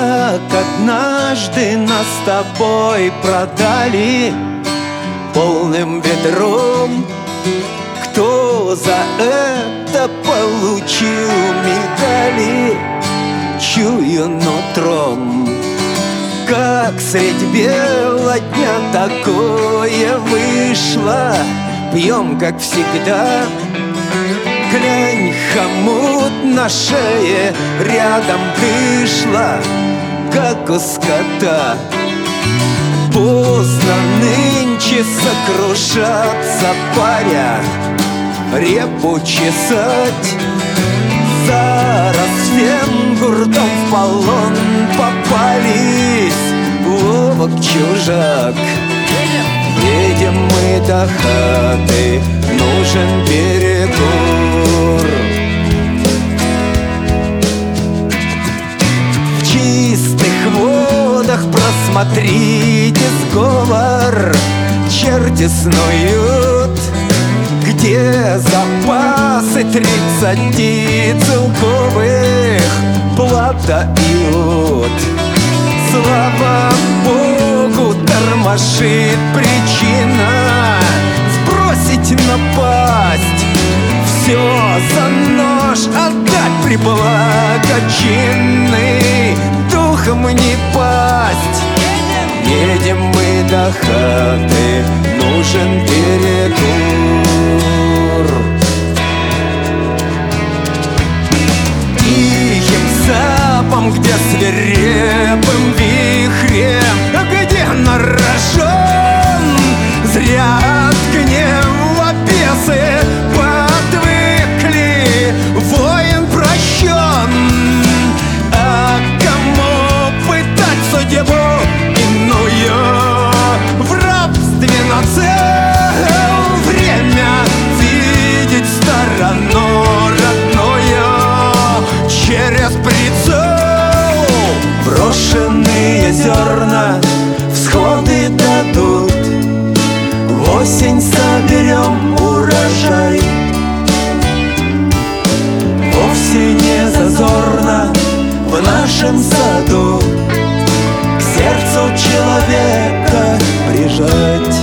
Как однажды нас с тобой продали полным ведром, кто за это получил медали, чую нутром. Как средь бела дня такое вышло, пьем, как всегда. Глянь, хомут на шее рядом дышла, как у скота. Поздно нынче сокрушаться, паря, репу чесать. За рассвет гуртом в полон попались, ловок чужак. Едем мы до хаты, нужен перекур. В чистых водах просмотрите сговор, черти снуют, где запасы 30 целковых плата и ут. Слава Богу, тормошит причина сбросить напасть. Все за нож отдать при благочинный, духом не пасть. Едем мы до хаты, нужен перекур. Тихим запом, где свирепым вихрем, где на рожон зря от гнева бесы подвыкли, воин прощен. А кому пытать судьбу иную, в рабстве на цел время видеть сторону родную через прицел. Брошенные зерна всходы дадут, в осень соберем урожай. Вовсе не зазорно в нашем саду к сердцу человека прижать.